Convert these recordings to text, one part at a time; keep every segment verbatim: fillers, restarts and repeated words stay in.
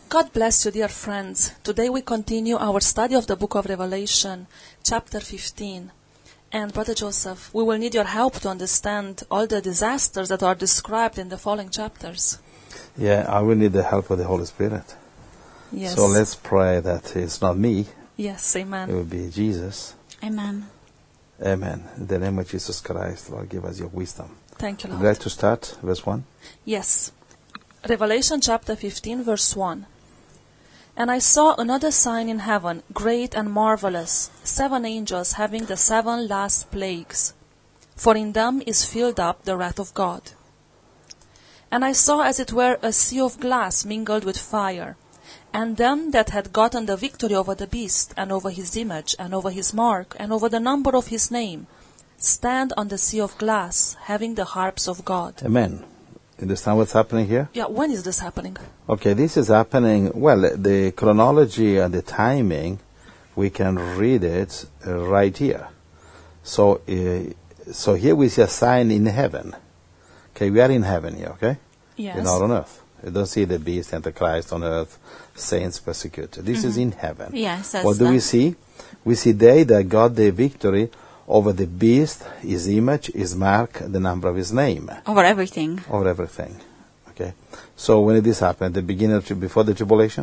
God bless you, dear friends. Today we continue our study of the book of Revelation, chapter fifteen. And Brother Joseph, we will need your help to understand all the disasters that are described in the following chapters. Yeah, I will need the help of the Holy Spirit. Yes. So let's pray that it's not me. Yes, amen. It will be Jesus. Amen. Amen. In the name of Jesus Christ, Lord, give us your wisdom. Thank you, Would Lord. you like to start, verse one? Yes. Revelation chapter fifteen, verse one. And I saw another sign in heaven, great and marvelous, seven angels having the seven last plagues. For in them is filled up the wrath of God. And I saw as it were a sea of glass mingled with fire, and them that had gotten the victory over the beast, and over his image, and over his mark, and over the number of his name, stand on the sea of glass, having the harps of God. Amen. Understand what's happening here? Yeah, when is this happening? Okay, this is happening, well, the chronology and the timing, we can read it uh, right here. So, uh, so here we see a sign in heaven. Okay, we are in heaven here, okay? Yes. We're not on earth. You don't see the beast, Antichrist on earth, saints persecuted. This mm-hmm. is in heaven. Yes. What do that. we see? We see they that got the victory over the beast, his image, his mark, the number of his name. Over everything. Over everything. Okay. So when did this happen? At the beginning, of, before the tribulation?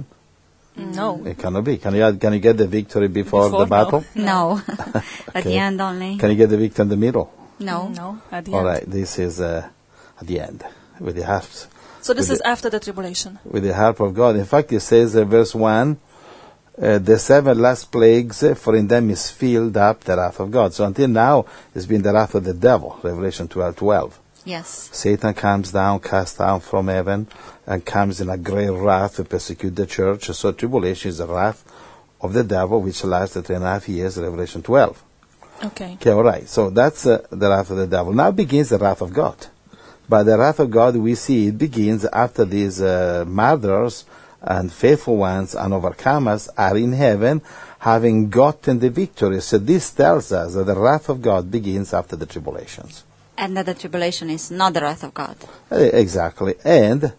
No. It cannot be. Can you can you get the victory before, Before, the battle? No. At Okay. the end only. Can you get the victory in the middle? No. No, at the All end. right. This is uh, at the end with the harps, So this With is after the tribulation. with the harp of God. In fact, it says uh, verse one. Uh, the seven last plagues, uh, for in them is filled up the wrath of God. So until now, it's been the wrath of the devil, Revelation twelve twelve. Yes. Satan comes down, cast down from heaven, and comes in a great wrath to persecute the church. So tribulation is the wrath of the devil, which lasts three and a half years, Revelation twelve. Okay. Okay, all right. So that's uh, the wrath of the devil. Now begins the wrath of God. But the wrath of God, we see, it begins after these uh, martyrs and faithful ones and overcomers are in heaven, having gotten the victory. So this tells us that the wrath of God begins after the tribulations. And that the tribulation is not the wrath of God. Uh, Exactly. And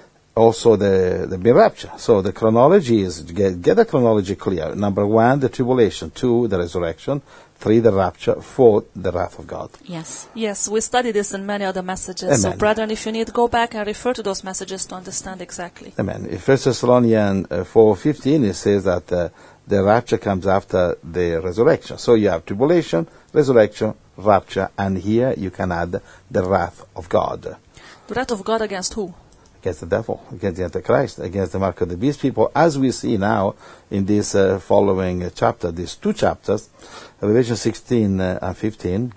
also the, the rapture. So the chronology is, get, get the chronology clear. Number one, the tribulation. Two, the resurrection. Three, the rapture. Four, the wrath of God. Yes. Yes, we studied this in many other messages. So, Amen. brethren, if you need, go back and refer to those messages to understand exactly. Amen. In First Thessalonians uh, four fifteen, it says that uh, the rapture comes after the resurrection. So you have tribulation, resurrection, rapture, and here you can add the wrath of God. The wrath of God against who? Against the devil, against the Antichrist, against the mark of the beast people, as we see now in this uh, following uh, chapter, these two chapters, Revelation sixteen uh, and fifteen,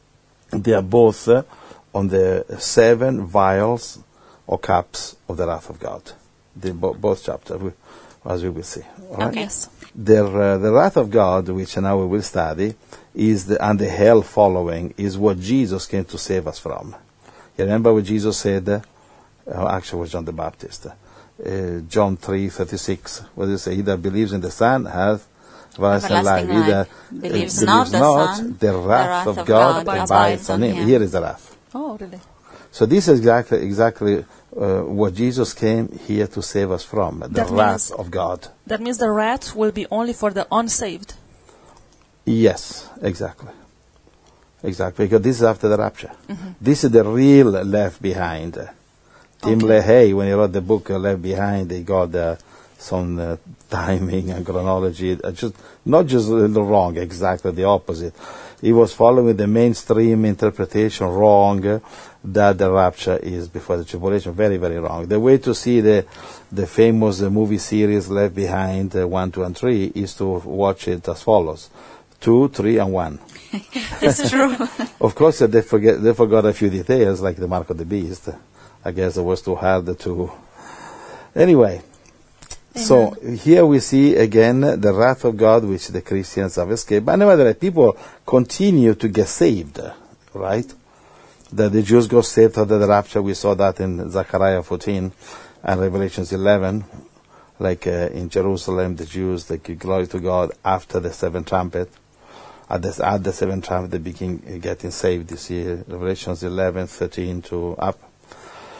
they are both uh, on the seven vials or cups of the wrath of God. The, bo- both chapters, we, as we will see. All right? Okay. Yes. The, uh, the wrath of God, which now we will study, is the, and the hell following, is what Jesus came to save us from. You remember what Jesus said? Uh, uh, actually, it was John the Baptist. Uh, John three thirty-six. What does it say? He that believes in the Son hath everlasting life. Everlasting He that life. Believes uh, not believes the not, Son, the wrath of God abides on him. him. Here is the wrath. Oh, really? So this is exactly exactly uh, what Jesus came here to save us from, the That wrath means- of God. That means the wrath will be only for the unsaved. Yes, exactly. Exactly, because this is after the rapture. Mm-hmm. This is the real left behind. Tim Okay. LaHaye, when he wrote the book uh, Left Behind, he got uh, some uh, timing and chronology, uh, just not just a little wrong, exactly the opposite. He was following the mainstream interpretation wrong, uh, that the rapture is before the tribulation. Very, very wrong. The way to see the the famous uh, movie series Left Behind, uh, one, two, and three, is to watch it as follows: two, three, and one. It's true. Of course, uh, they forget they forgot a few details, like the mark of the beast. I guess it was too hard to. Anyway, Amen. so here we see again the wrath of God, which the Christians have escaped. But nevertheless, people continue to get saved, right? That the Jews got saved after the rapture. We saw that in Zechariah fourteen and Revelations eleven. Like uh, in Jerusalem, the Jews, they give glory to God after the seventh trumpet. At the, at the seventh trumpet, they begin getting saved this year. Revelations eleven, thirteen to up.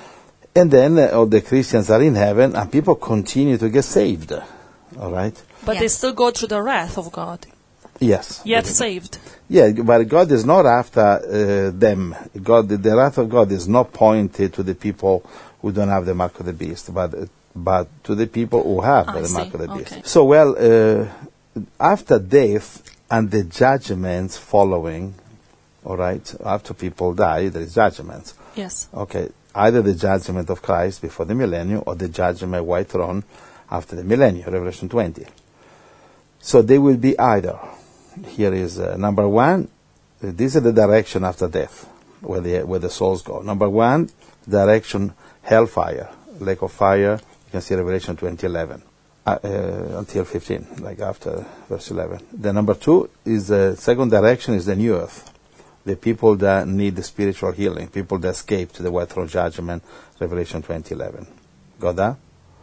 And then uh, all the Christians are in heaven, and people continue to get saved. All right? But they Yes. still go through the wrath of God, Yes. yet saved. Yeah, but God is not after uh, them. God, the wrath of God is not pointed to the people who don't have the mark of the beast, but uh, but to the people who have I the see. mark of the beast. Okay. So, well, uh, after death and the judgments following, all right, after people die, there is judgments. Yes. Okay, either the judgment of Christ before the millennium or the judgment white throne after the millennium, Revelation twenty. So they will be either. Here is uh, number one. uh, This is the direction after death, where the where the souls go. Number one, direction hellfire, lake of fire. You can see Revelation twenty eleven uh, uh, until fifteen, like after verse eleven. The number two is the second direction is the new earth, the people that need the spiritual healing, people that escaped the white throne judgment, Revelation twenty eleven. Got that?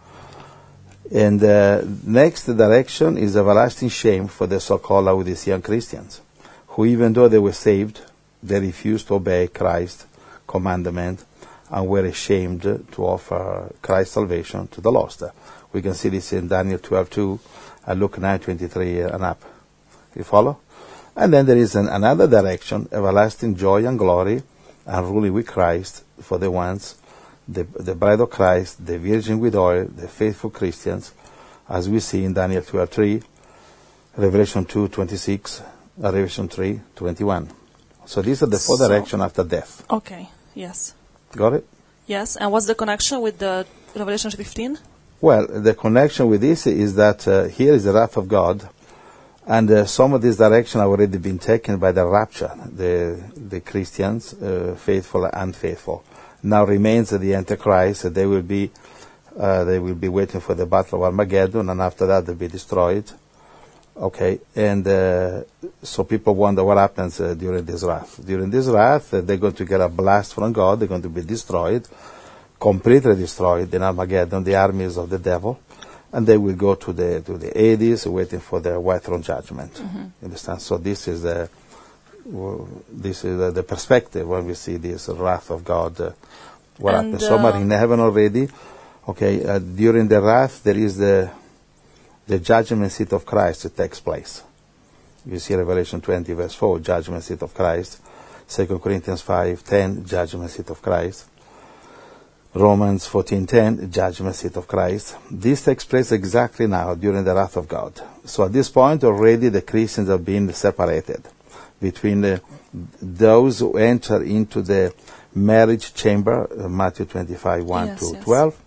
And uh, next direction is everlasting shame for the so-called Laodicean Christians, who even though they were saved, they refused to obey Christ's commandment and were ashamed to offer Christ's salvation to the lost. We can see this in Daniel twelve two and Luke nine twenty-three and up. You follow? And then there is an, another direction, everlasting joy and glory and ruling with Christ for the ones The, the bride of Christ, the virgin with oil, the faithful Christians, as we see in Daniel twelve three, Revelation two twenty-six, uh, Revelation three twenty-one. So these are the four So- directions after death. Okay. Yes. Got it? Yes. And what's the connection with the Revelation fifteen? Well, the connection with this is that uh, here is the wrath of God, and uh, some of this direction have already been taken by the rapture, the the Christians, uh, faithful and unfaithful. Now remains the Antichrist. They will be, uh, they will be waiting for the battle of Armageddon, and after that they'll be destroyed. Okay, and uh, so people wonder what happens uh, during this wrath. During this wrath, uh, they're going to get a blast from God. They're going to be destroyed, completely destroyed in Armageddon, the armies of the devil, and they will go to the to the Hades, waiting for the white throne judgment. Mm-hmm. Understand? So this is the well, this is uh, the perspective when we see this wrath of God. Uh, what And, happens? Some are uh, in heaven already. Okay, uh, during the wrath, there is the the judgment seat of Christ that takes place. You see Revelation twenty, verse four, judgment seat of Christ. Second Corinthians five ten, judgment seat of Christ. Romans fourteen ten, judgment seat of Christ. This takes place exactly now during the wrath of God. So at this point already the Christians have been separated between the, those who enter into the marriage chamber, uh, Matthew twenty-five one Yes, to yes. twelve,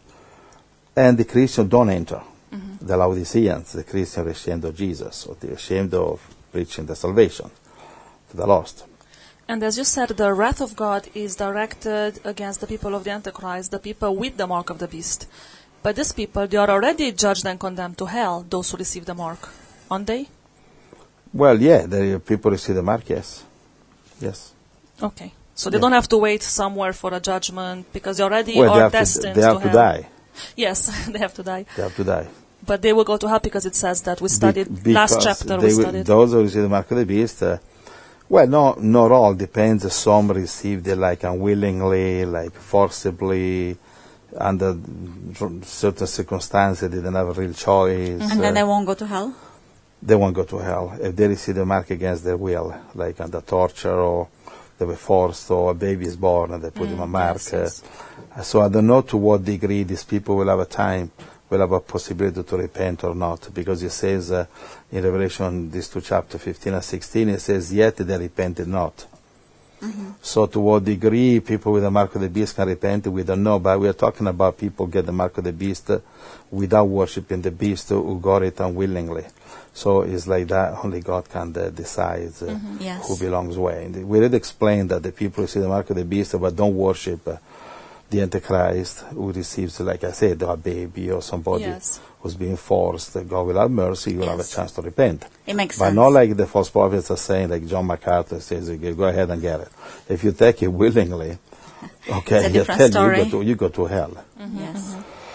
and the Christians don't enter. Mm-hmm. The Laodiceans, the Christians are ashamed of Jesus, or they're ashamed of preaching the salvation to the lost. And as you said, the wrath of God is directed against the people of the Antichrist, the people with the mark of the beast. But these people, they are already judged and condemned to hell, those who receive the mark, aren't they? Well, yeah, the people receive the mark, yes. Yes. Okay. So they Yeah. don't have to wait somewhere for a judgment because they already Well, they are have to, destined they have to hell. die. Yes, they have to die. They have to die. But they will go to hell because it says that. We studied, Be- last because chapter they we will- studied. Those who receive the mark of the beast, uh, well, no, not all. Depends. Some received it like unwillingly, like forcibly, under certain circumstances. They didn't have a real choice. And then uh, they won't go to hell? they won't go to hell. If they receive the mark against their will, like under torture, or they were forced, or a baby is born and they put him a Mm, mark. yes, yes. Uh, so I don't know to what degree these people will have a time, will have a possibility to repent or not, because it says uh, in Revelation, these two chapters, fifteen and sixteen, it says, yet they repented not. Mm-hmm. So to what degree people with the mark of the beast can repent, we don't know, but we are talking about people get the mark of the beast uh, without worshiping the beast who got it unwillingly. So it's like that, only God can uh, decide uh, Yes. who belongs where. And we did explain that the people who see the mark of the beast but don't worship uh, the Antichrist, who receives, like I said, a baby or somebody Yes. who's being forced, uh, God will have mercy, you will have a Yes. chance to repent. It makes But sense. not like the false prophets are saying, like John MacArthur says, okay, go ahead and get it. If you take it willingly, okay, It's a I different tell you, story. you go to, you go to hell. Yes.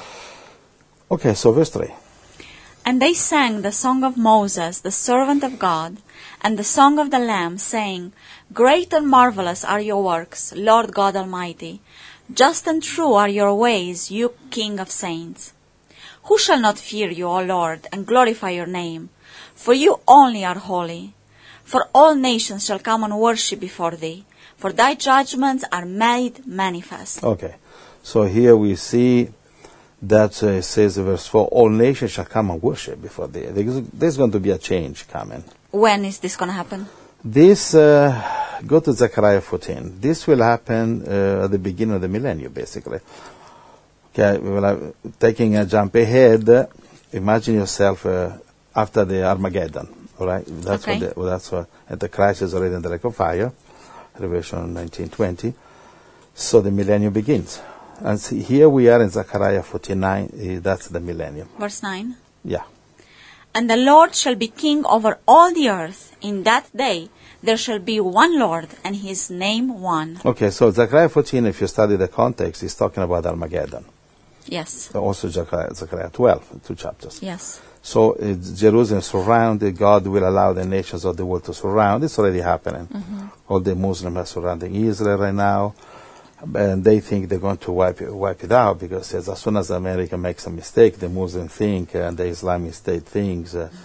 Okay, so verse three. And they sang the song of Moses, the servant of God, and the song of the Lamb, saying, Great and marvelous are your works, Lord God Almighty. Just and true are your ways, you King of saints. Who shall not fear you, O Lord, and glorify your name? For you only are holy. For all nations shall come and worship before thee, for thy judgments are made manifest. Okay, so here we see that uh, it says in verse four, all nations shall come and worship before thee. There's, there's going to be a change coming. When is this going to happen? This, uh, go to Zechariah fourteen. This will happen uh, at the beginning of the millennium, basically. Okay, well, uh, taking a jump ahead, uh, imagine yourself uh, after the Armageddon, all right? That's Okay. what. The, well, that's what. And the Christ is already in the lake of fire, Revelation nineteen twenty. So the millennium begins, and see, here we are in Zechariah forty-nine. Uh, that's the millennium. Verse nine. Yeah. And the Lord shall be king over all the earth. In that day there shall be one Lord, and his name one. Okay, so Zechariah fourteen, if you study the context, is talking about Armageddon. Yes. Also Zechariah, Zechariah twelve, two chapters. Yes. So uh, Jerusalem surrounded. God will allow the nations of the world to surround. It's already happening. Mm-hmm. All the Muslims are surrounding Israel right now, and they think they're going to wipe it, wipe it out because as, as soon as America makes a mistake, the Muslims think uh, and the Islamic State thinks. Uh,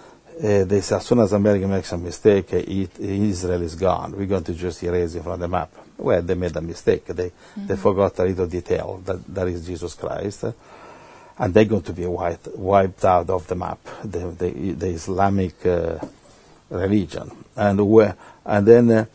uh, they say as soon as America makes a mistake, uh, it, Israel is gone. We're going to just erase it from the map. Well, they made a mistake. They mm-hmm. they forgot a little detail that that is Jesus Christ. Uh, and they're going to be wiped, wiped out of the map, the, the, the Islamic uh, religion. And where, and then uh,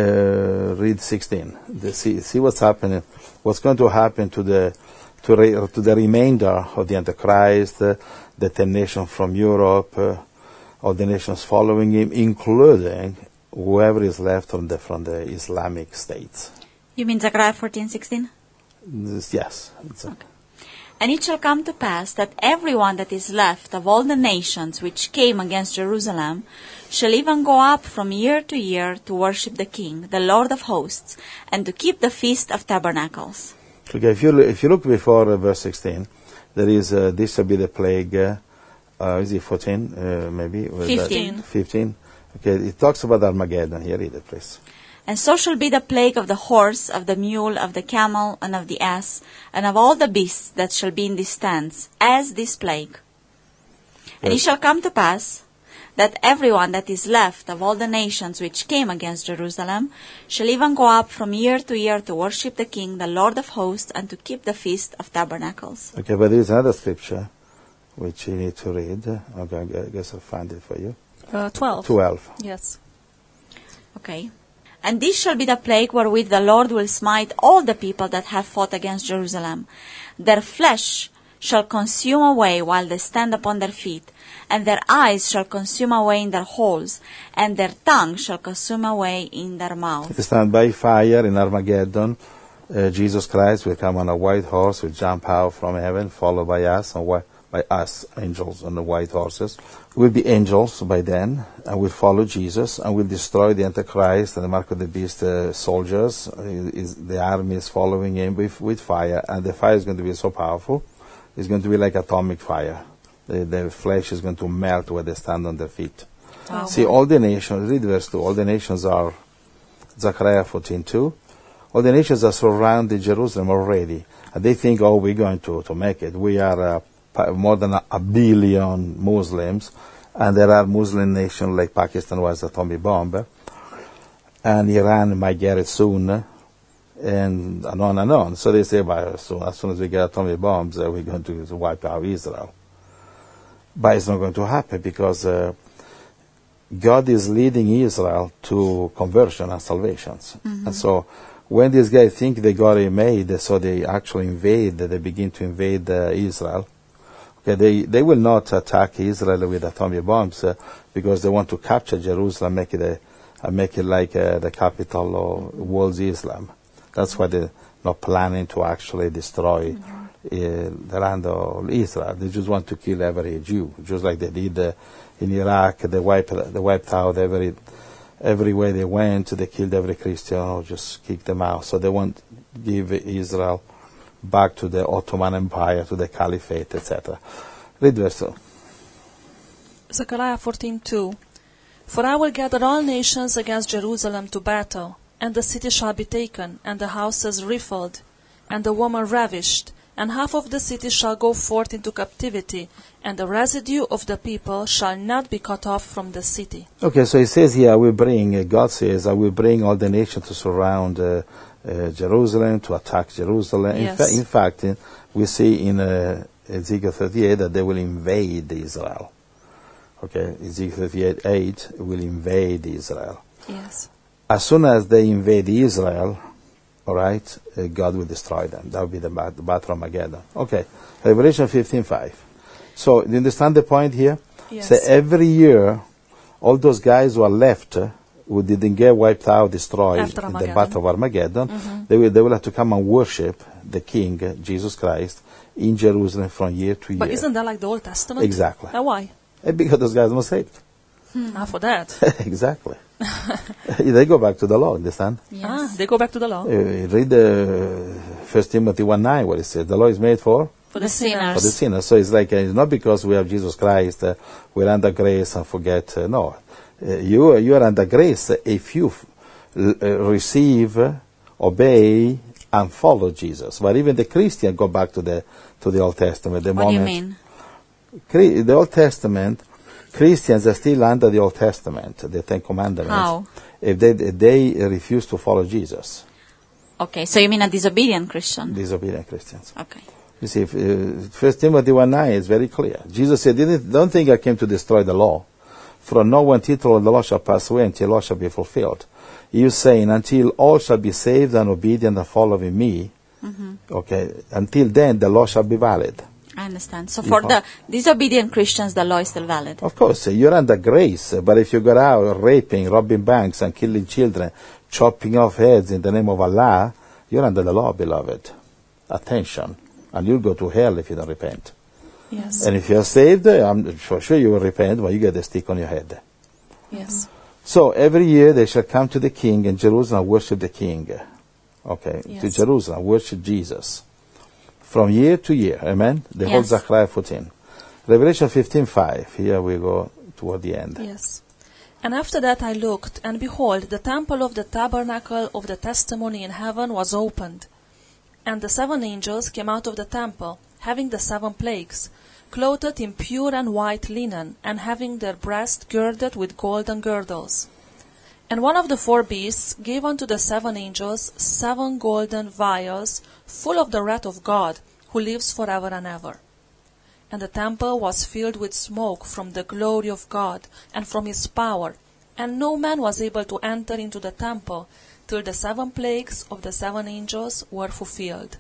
uh, read sixteen. The, see, see what's happening. What's going to happen to the to, re, to the remainder of the Antichrist, uh, the ten nations from Europe, uh, all the nations following him, including whoever is left from the from the Islamic states. You mean Zechariah fourteen sixteen? This, yes. It's a, Okay. And it shall come to pass that everyone that is left of all the nations which came against Jerusalem shall even go up from year to year to worship the King, the Lord of hosts, and to keep the Feast of Tabernacles. Okay, if you if you look before uh, verse sixteen, there is uh, this will be the plague. Uh, uh, is it fourteen? Uh, maybe Was that- Fifteen. Fifteen. Okay, it talks about Armageddon. Here, read it, please. And so shall be the plague of the horse, of the mule, of the camel, and of the ass, and of all the beasts that shall be in these stands, as this plague. And it Yes. shall come to pass that everyone that is left of all the nations which came against Jerusalem shall even go up from year to year to worship the King, the Lord of hosts, and to keep the Feast of Tabernacles. Okay, but there is another scripture which you need to read. Okay, I guess I'll find it for you. Uh, twelve. Twelve. Yes. Okay. And this shall be the plague wherewith the Lord will smite all the people that have fought against Jerusalem. Their flesh shall consume away while they stand upon their feet, and their eyes shall consume away in their holes, and their tongue shall consume away in their mouth. They stand by fire in Armageddon. Uh, Jesus Christ will come on a white horse, will jump out from heaven, followed by us, and whi- by us, angels on the white horses. We'll be angels by then, and we'll follow Jesus, and we'll destroy the Antichrist and the Mark of the Beast uh, soldiers. Uh, is, the army is following him with, with fire, and the fire is going to be so powerful, it's going to be like atomic fire. The, the flesh is going to melt where they stand on their feet. Wow. See, all the nations, read verse two, all the nations are, Zechariah fourteen two, all the nations are surrounding Jerusalem already, and they think, oh, we're going to, to make it. We are uh, pa- more than a, a billion Muslims, and there are Muslim nations like Pakistan was atomic bomb, and Iran might get it soon, and, and on and on. So they say, well, so as soon as we get atomic bombs, uh, we're going to wipe out Israel. But it's not going to happen because uh, God is leading Israel to conversion and salvations. Mm-hmm. And so when these guys think they got it made, so they actually invade, they begin to invade uh, Israel. Okay, they, they will not attack Israel with atomic bombs uh, because they want to capture Jerusalem, make it a, uh, make it like uh, the capital of world's Islam. That's why they're not planning to actually destroy mm-hmm. uh, the land of Israel. They just want to kill every Jew, just like they did uh, in Iraq. They wiped, they wiped out every everywhere they went. They killed every Christian or just kicked them out. So they want to give Israel back to the Ottoman Empire, to the Caliphate, et cetera. Read verse two. Zechariah fourteen two. For I will gather all nations against Jerusalem to battle, and the city shall be taken, and the houses rifled, and the woman ravished, and half of the city shall go forth into captivity, and the residue of the people shall not be cut off from the city. Okay, so it says here, I will bring, uh, God says, I will bring all the nations to surround uh, uh, Jerusalem, to attack Jerusalem. In, Yes. fa- in fact, uh, we see in uh, Ezekiel thirty-eight that they will invade Israel. Okay, Ezekiel thirty-eight eight will invade Israel. Yes. As soon as they invade Israel, all right, uh, God will destroy them. That will be the, bat- the battle of Armageddon. Okay, Revelation fifteen five. So, do you understand the point here? Yes. So every year, all those guys who are left, uh, who didn't get wiped out, destroyed After in the Armageddon. battle of Armageddon, they will they will have to come and worship the King, uh, Jesus Christ, in Jerusalem from year to year. But isn't that like the Old Testament? Exactly. Uh, why? And because those guys were saved. Ah, for that. Exactly. They go back to the law, understand? Yes. Ah, they go back to the law. Uh, read the First Timothy one nine, what it says. The law is made for For The the sinner. sinners. for the sinner. So it's like uh, it's not because we have Jesus Christ, uh, we're under grace and forget. Uh, no, uh, you you are under grace if you f- l- uh, receive, uh, obey, and follow Jesus. But even the Christian go back to the to the Old Testament. The What do you moment mean? Chri- the Old Testament, Christians are still under the Old Testament, the Ten Commandments. How? If they if they refuse to follow Jesus, Okay, so you mean a disobedient Christian? disobedient Christians. Okay. You see, if, uh, First Timothy one nine is very clear. Jesus said, Didn't, don't think I came to destroy the law. For no one title of the law shall pass away until law shall be fulfilled. He is saying, until all shall be saved and obedient and following me, okay, until then the law shall be valid. I understand. So You for can't- the disobedient Christians, the law is still valid. Of course, uh, you're under grace, uh, but if you go out raping, robbing banks, and killing children, chopping off heads in the name of Allah, you're under the law, beloved. Attention. And you'll go to hell if you don't repent. Yes. And if you're saved, uh, I'm for sure you will repent when you get a stick on your head. Yes. So every year they shall come to the king in Jerusalem and worship the king. Okay, to Yes. Jerusalem, worship Jesus. From year to year, amen? The whole Yes. Zechariah fourteen. Revelation fifteen five, here we go toward the end. Yes. And after that I looked, and behold, the temple of the tabernacle of the testimony in heaven was opened. And the seven angels came out of the temple, having the seven plagues, clothed in pure and white linen, and having their breasts girded with golden girdles. And one of the four beasts gave unto the seven angels seven golden vials, full of the wrath of God, who lives forever and ever. And the temple was filled with smoke from the glory of God, and from his power, and no man was able to enter into the temple, till the seven plagues of the seven angels were fulfilled.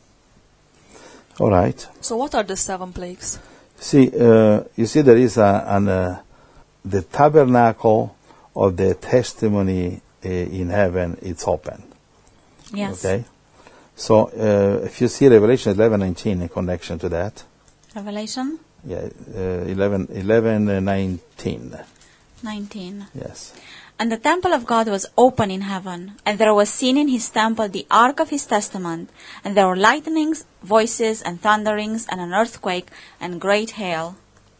All right. So what are the seven plagues? See, uh, you see, there is a, an, uh, the tabernacle of the testimony uh, in heaven. It's open. Yes. Okay. So uh, if you see Revelation eleven nineteen in connection to that, Revelation yeah, uh, eleven, eleven uh, nineteen. nineteen. Yes. And the temple of God was open in heaven, and there was seen in his temple the ark of his testament, and there were lightnings, voices, and thunderings, and an earthquake, and great hail.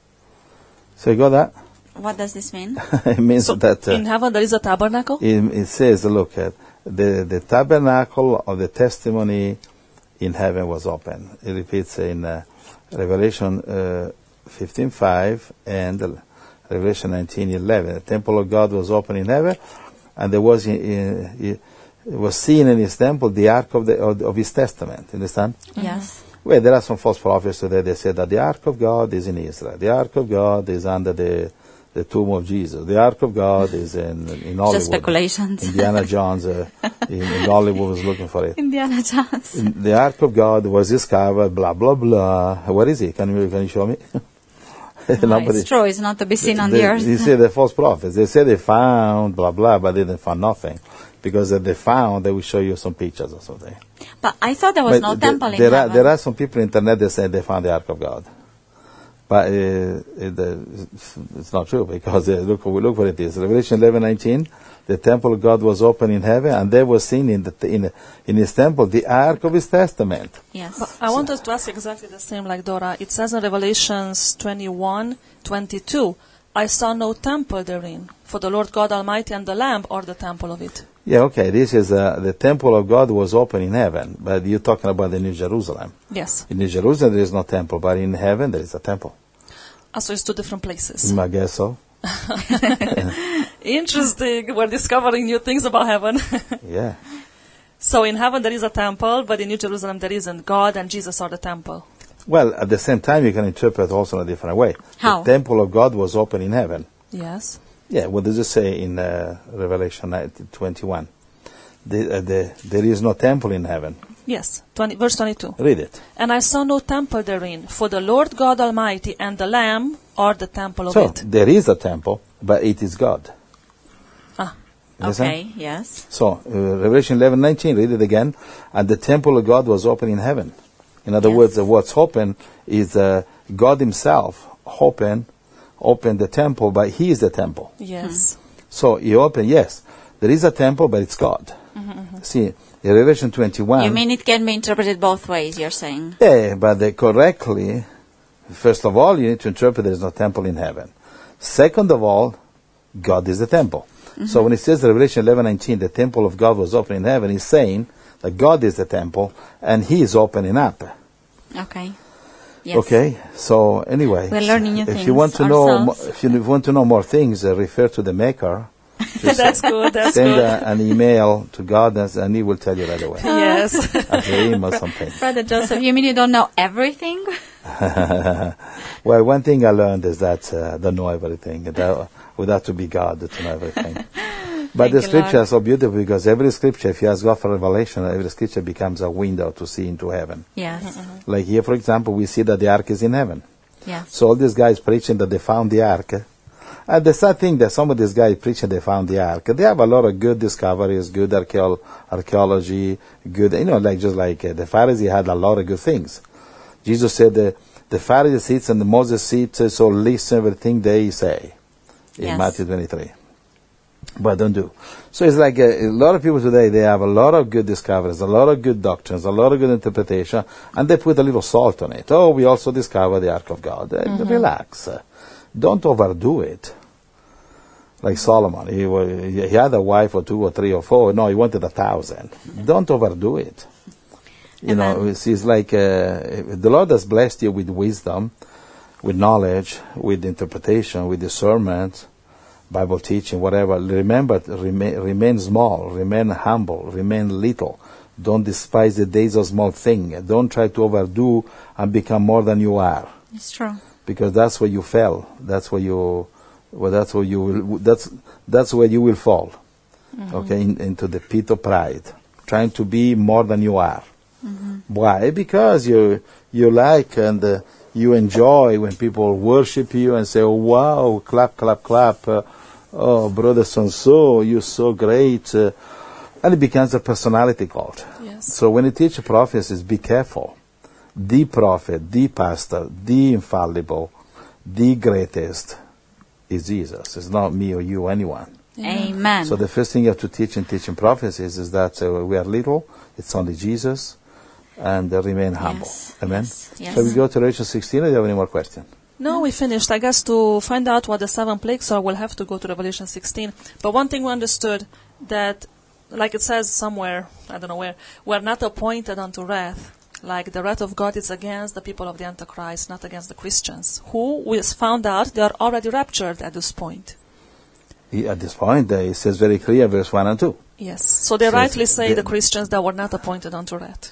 So you got that? What does this mean? It means So that uh, in heaven there is a tabernacle? it, it says, look at the the tabernacle of the testimony in heaven was open. It repeats in uh, Revelation uh, fifteen five and uh, Revelation nineteen eleven. The temple of God was open in heaven, and there was in, in, it was seen in his temple the ark of the of, of his testament. Understand? Yes. Well, there are some false prophets today. They say that the ark of God is in Israel. The ark of God is under the the tomb of Jesus. The ark of God is in in Hollywood. Just speculations. Indiana Jones uh, in, in Hollywood was looking for it. Indiana Jones. The ark of God was discovered. Blah blah blah. What is it? Can you can you show me? No, it's true. It's not to be seen on they, the earth. You see, the false prophets. They say they found blah blah, but they didn't find nothing, because if they found, they will show you some pictures or something. But I thought there was But no the- temple in there heaven. are there are some people on the internet that say they found the ark of God, but uh, it, uh, it's, it's not true, because uh, look look what it is. Revelation eleven nineteen. The temple of God was open in heaven, and there was seen in the in in his temple the ark of his testament. Yes. But I want us to ask exactly the same like Dora. It says in Revelations twenty-one twenty-two, I saw no temple therein, for the Lord God Almighty and the Lamb are the temple of it. Yeah, okay. This is uh, the temple of God was open in heaven, but you're talking about the New Jerusalem. Yes. In New Jerusalem there is no temple, but in heaven there is a temple. Ah, so it's two different places. I guess so. Interesting. We're discovering new things about heaven. Yeah. So in heaven there is a temple, but in New Jerusalem there isn't. God and Jesus are the temple. Well, at the same time, you can interpret also in a different way. How? The temple of God was open in heaven. Yes. Yeah, what does it say in uh, Revelation twenty-one? The, uh, the, there is no temple in heaven. Yes. twenty, verse twenty-two. Read it. And I saw no temple therein, for the Lord God Almighty and the Lamb are the temple of So, it. there is a temple, but it is God. Ah. Understand? Okay, yes. So, uh, Revelation eleven nineteen, read it again. And the temple of God was open in heaven. In other Yes. words, uh, what's open is uh, God himself open, opened the temple, but he is the temple. Yes. So, he opened, yes, there is a temple, but it's God. See, in Revelation twenty-one... You mean it can be interpreted both ways, you're saying? Yeah, but they correctly, first of all, you need to interpret there is no temple in heaven. Second of all, God is the temple. So when it says in Revelation eleven nineteen, the temple of God was open in heaven, he's saying that God is the temple and he is opening up. Okay. Yes. Okay, so anyway, We're learning new if things you want to know, mo- ourselves. if you want to know more things, uh, refer to the Maker. Just That's good. That's send good. uh, an email to God and, and he will tell you right away. Yes. A dream or something. Brother Joseph, you mean you don't know everything? Well, one thing I learned is that uh, I don't know everything. That, without to be God to know everything. But Thank the you, scripture Lord. is so beautiful because every scripture, if you ask God for revelation, every scripture becomes a window to see into heaven. Yes. Like here, for example, we see that the ark is in heaven. Yes. So all these guys preaching that they found the ark. And the sad thing that some of these guys preaching they found the ark, they have a lot of good discoveries, good archaeo- archaeology, good, you know, like just like uh, the Pharisees had a lot of good things. Jesus said the, the Pharisees sits and the Moses sits, uh, so listen everything they say in Yes. Matthew twenty-three. But don't do. So it's like a, a lot of people today, they have a lot of good discoveries, a lot of good doctrines, a lot of good interpretation, and they put a little salt on it. Oh, we also discovered the Ark of God. Uh, Relax. Uh, don't overdo it. Like Solomon, he, wa- he had a wife or two or three or four. No, he wanted a thousand. Don't overdo it. You know, Amen. it's, it's like uh, the Lord has blessed you with wisdom, with knowledge, with interpretation, with discernment, Bible teaching, whatever. Remember, remain, remain small, remain humble, remain little. Don't despise the days of small thing. Don't try to overdo and become more than you are, It's true. because that's where you fell. That's where you, well, that's where you will. That's that's where you will fall. Okay, in, into the pit of pride, trying to be more than you are. Why? Because you you like and uh, you enjoy when people worship you and say, "Oh wow, clap, clap, clap." Uh, oh, brother so and so, you're so great, uh, and it becomes a personality cult. Yes. So when you teach prophecies, be careful. The prophet, the pastor, the infallible, the greatest is Jesus. It's not me or you, anyone. Amen. So the first thing you have to teach in teaching prophecies is that uh, we are little, it's only Jesus, and uh, remain humble. Yes, Amen? yes, yes. Shall we go to Revelation sixteen, or do you have any more questions? No, we finished. I guess to find out what the seven plagues are, we'll have to go to Revelation sixteen. But one thing we understood, that, like it says somewhere, I don't know where, we're not appointed unto wrath. Like the wrath of God is against the people of the Antichrist, not against the Christians, who we found out they are already raptured at this point. He, at this point, uh, it says very clear, verse one and two. Yes. So they So rightly it's- say the- the Christians that were not appointed unto wrath.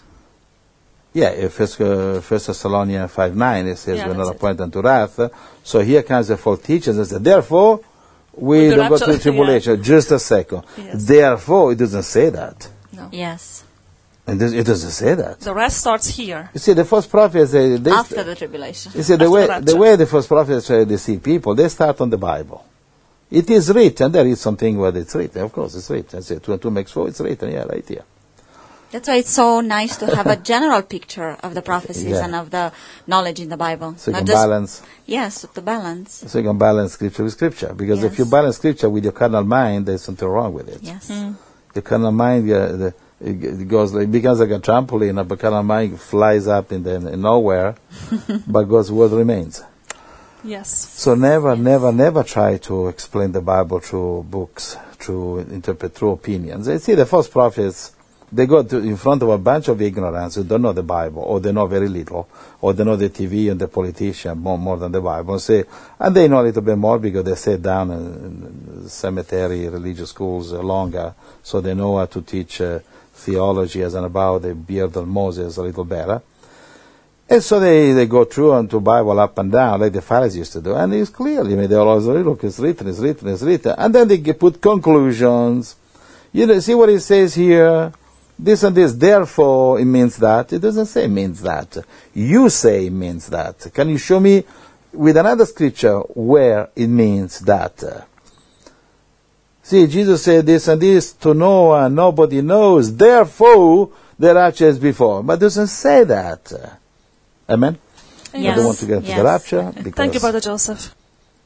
Yeah, uh, First, uh, First Thessalonians five nine, it says Yeah, we're that's not it. appointed unto wrath. So here comes the false teachers and says, therefore, we With the don't go to rapture, the tribulation. Just a second. Yes. Therefore, it doesn't say that. No. Yes. And this, it doesn't say that. The wrath starts here. You see, the false prophets, they, they After the tribulation. You see, the After way the the, rapture. way the false prophets uh, deceive people, they start on the Bible. It is written. There is something where it's written. Of course, it's written. I say two and two makes four. It's written. Yeah, right here. That's why it's so nice to have a general picture of the prophecies Yeah. and of the knowledge in the Bible. So you Not can just- balance. Yes, to balance. So you can balance scripture with scripture. Because if Yes. you balance scripture with your carnal mind, there's something wrong with it. Yes. Your carnal mind, uh, the, it goes like, it becomes like a trampoline. But carnal mind flies up in the in nowhere, but God's word remains. Yes. So never, never, never try to explain the Bible through books, through interpret through opinions. You see, the false prophets, they go to, in front of a bunch of ignorants who don't know the Bible, or they know very little, or they know the T V and the politician more, more than the Bible. And say, and they know a little bit more because they sat down in, in cemetery, religious schools uh, longer, so they know how to teach uh, theology as and about the beard of Moses a little better. And so they, they go through onto Bible up and down like the Pharisees used to do. And it's clearly, I mean, they always say, look, it's written, it's written, it's written. And then they get, put conclusions. You know, see what it says here? This and this, therefore it means that. It doesn't say it means that. You say it means that. Can you show me with another scripture where it means that? See, Jesus said this and this to Noah, nobody knows, therefore the rapture is before. But it doesn't say that. Amen? Yes. I don't want to get to Yes. the rapture. Because Thank you, Brother Joseph.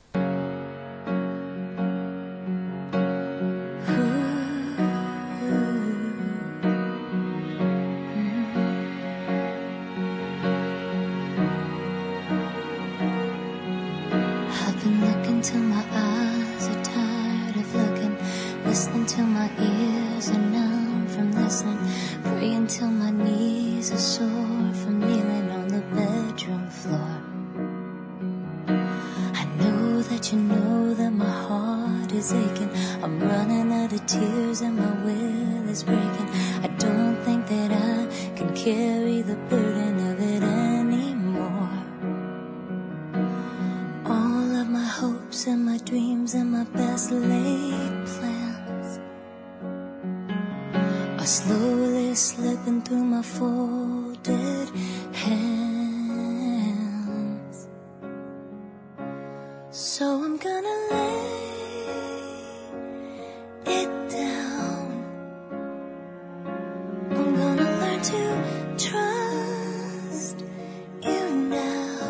I've been looking till my eyes are tired of looking, listening till my ears are numb from listening, praying till my knees are sore from kneeling on the bedroom floor. I know that you know that my heart is aching. I'm running out of tears and my will is breaking. I don't think that I can carry the burden of it anymore. All of my hopes and my dreams and my best laid plans are slowly slipping through my folded hands. So I'm gonna lay it down. I'm gonna learn to trust you now.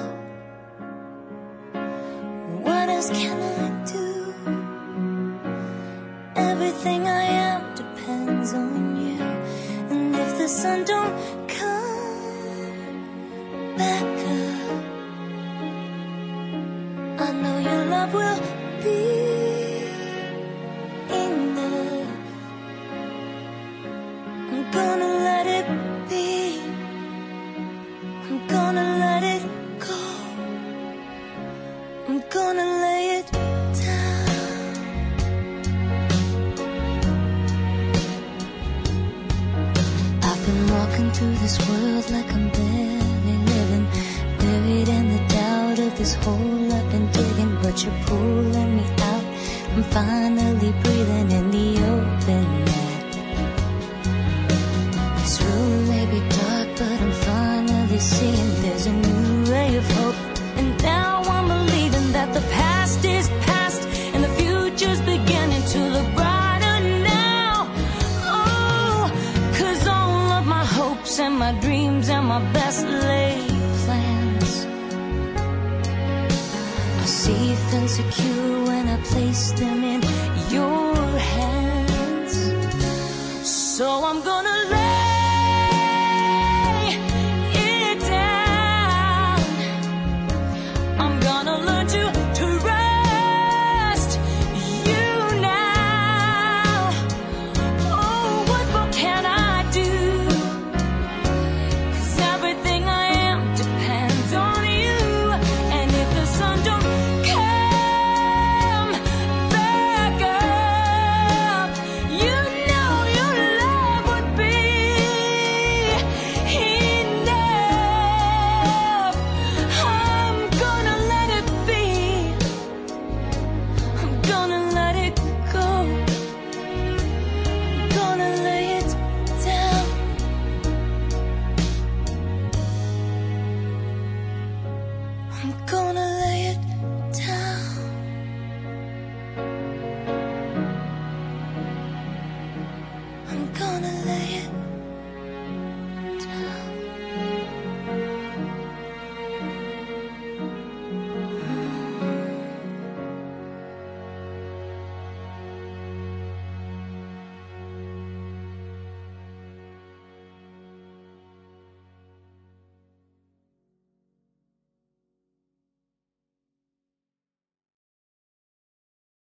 What else can I do? Everything I am depends on you. And if the sun don't come back up, I know your love will be enough. I'm gonna let it be. I'm gonna let it go. I'm gonna lay it down. I've been walking through this world like I'm barely living, buried in the doubt of this hole I've been digging. But you're pulling me out. I'm finally breathing in the open air. This room may be dark, but I'm finally seeing there's a new ray of hope. And now I'm believing that the past is past and the future's beginning to look brighter now. Oh, 'cause all of my hopes and my dreams and my best laid plans are safe and secure when I place them in your hands. So I'm gonna lay it down. I'm gonna learn to trust you now. Oh, what more can I do? 'Cause everything I am depends on you. And if the sun don't come back up, you know your love would be enough. I'm gonna let it be. I'm gonna let it go. I'm gonna lay it down. I'm gonna let